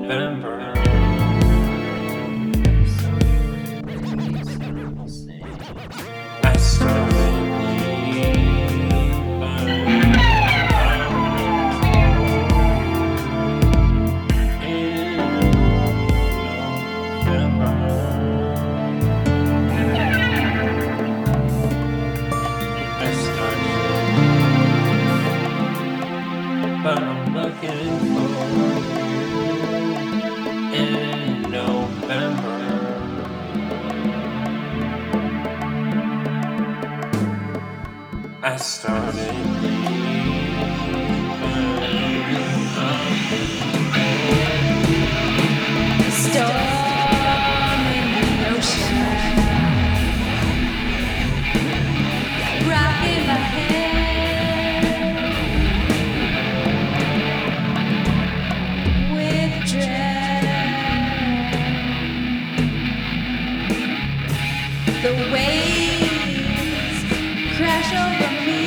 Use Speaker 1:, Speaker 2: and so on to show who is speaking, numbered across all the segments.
Speaker 1: November. I started but I'm looking for you in November. I started
Speaker 2: Storm in the ocean, rocking my head with dread. The waves crash over me,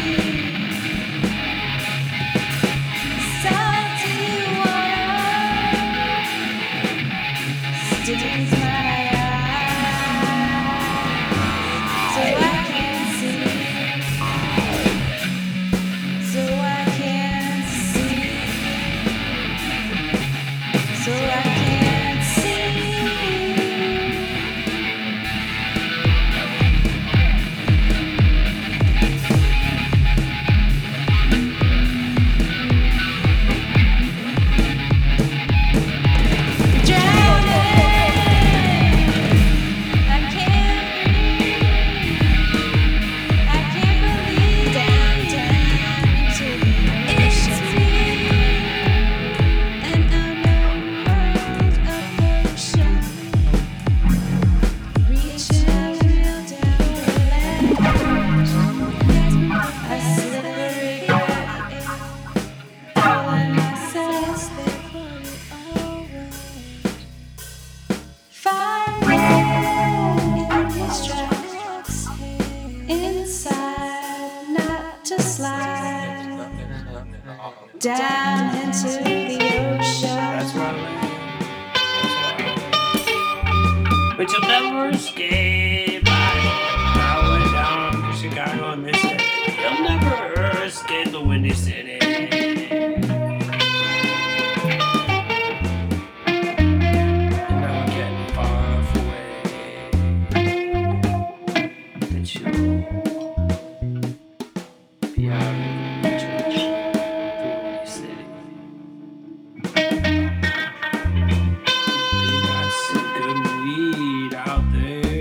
Speaker 2: salty water stings my eyes, so I can't see, so I can't see, so I can't see. Inside, not to slide down into the ocean.
Speaker 1: That's where I land. But you'll never escape. I went down to Chicago and they said, you'll never escape the Windy City. And now we're getting far away. And you'll be out in the church, the Windy City. We got some good weed out there.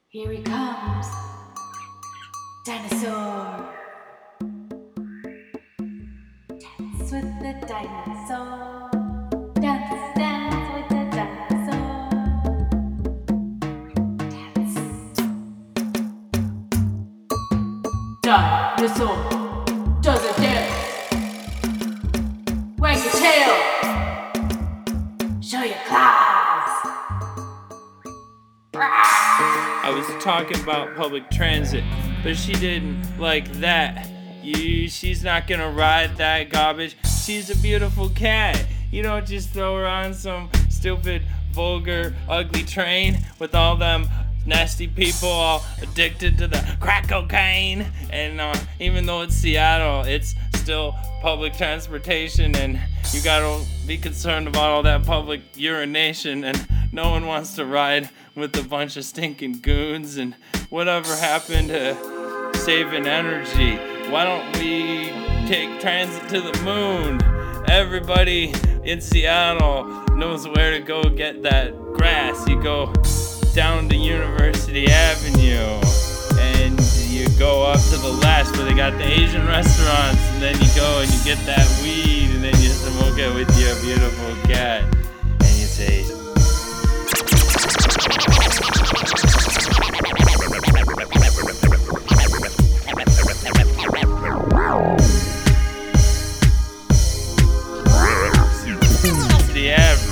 Speaker 2: Here he comes. Dinosaur. Dance with the dinosaur. Dance, dance with the dinosaur. Dance. Dinosaur does a dance. Wag your tail. Show your claws.
Speaker 1: I was talking about public transit, but she didn't like that. She's not gonna ride that garbage. She's a beautiful cat. You don't just throw her on some stupid, vulgar, ugly train with all them nasty people all addicted to the crack cocaine. And even though it's Seattle, it's still public transportation, and you gotta be concerned about all that public urination, and no one wants to ride with a bunch of stinking goons. And whatever happened to saving energy? Why don't we take transit to the moon? Everybody in Seattle knows where to go get that grass. You go down to University Avenue and you go up to the left where they got the Asian restaurants, and then you go and you get that weed, and then you smoke it with your beautiful cat, and you say, the average.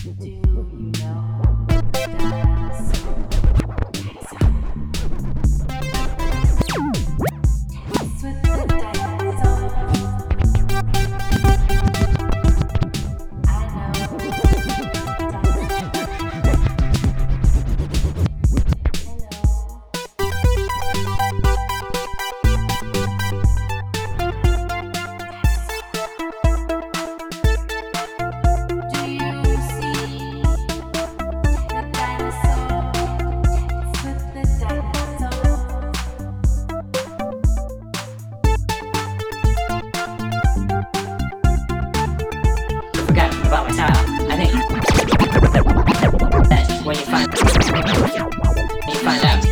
Speaker 2: Do you know the dinosaur? Dance with the dinosaur. I know Do you see the dinosaur? Dance with the dinosaur.
Speaker 3: Forgot about my style. I think that's when you find out.